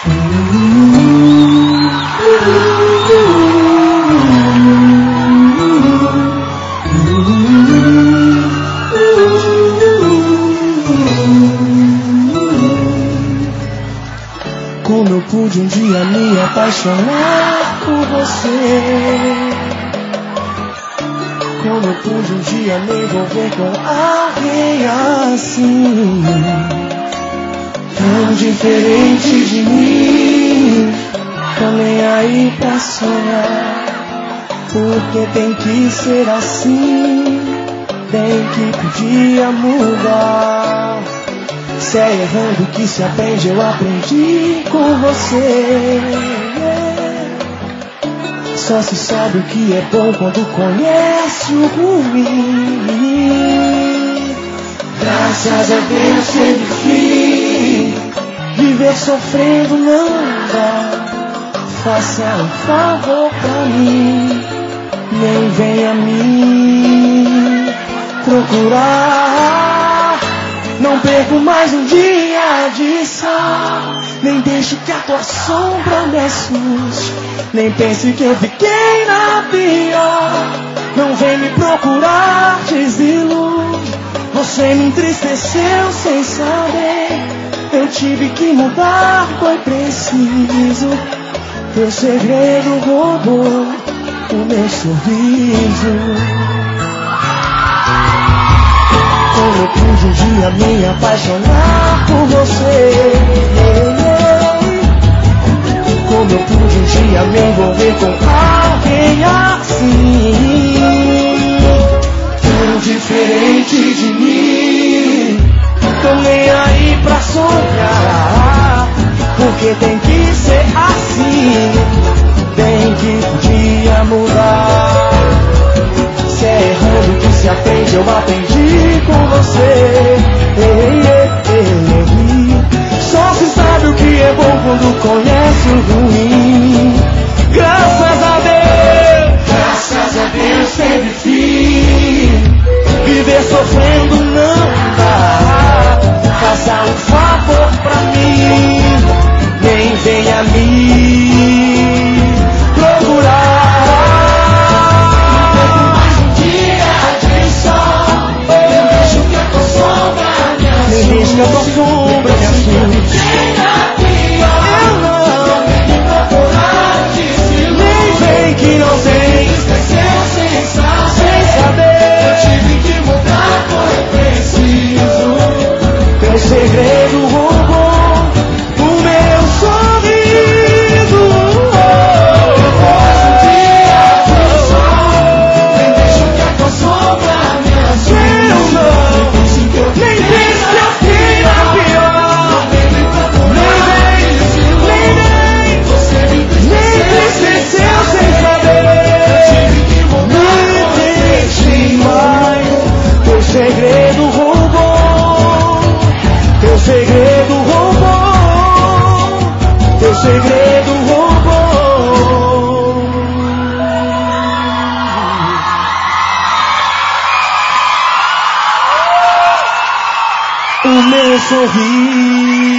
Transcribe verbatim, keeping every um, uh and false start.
Como eu pude um dia me apaixonar por você? Como eu pude um dia me envolver com alguém assim, tão diferente de mim, tô nem aí pra sonhar, porque tem que ser assim, bem que podia mudar. Se é errando que se aprende, eu aprendi com você. Só se sabe o que é bom quando conhece o ruim. Graças a Deus sempre fim, viver sofrendo não dá. Faça um favor pra mim, nem venha me procurar. Não perco mais um dia de sol, nem deixo que a tua sombra me assuste, nem pense que eu fiquei na pior. Não vem me procurar, desilude. Você me entristeceu sem saber, eu tive que mudar, foi preciso. Teu segredo roubou o meu sorriso. Como eu pude um dia me apaixonar por você? Como eu pude um dia me envolver com alguém assim, tão diferente de mim, tô nem aí pra sonhar, porque tem que ser assim, bem que podia mudar. Se é errando que se aprende, eu aprendi com você. Ei, ei, ei, ei. Só se sabe o que é bom quando conhece o ruim. Graças a Deus, graças a Deus sempre fim. Viver sofrendo não dá. Faça um favor pra mim, nem venha me procurar. Deixa a tua sombra me assuste. Eu não nem vem que não tem, sem saber. Eu tive que mudar, foi preciso. Teu segredo roubou o meu sorriso. Um dia de sol, nem deixo que a tua sombra me assuste. Eu não nem deixo. Segredo roubou, teu segredo roubou, teu segredo roubou o meu sorriso.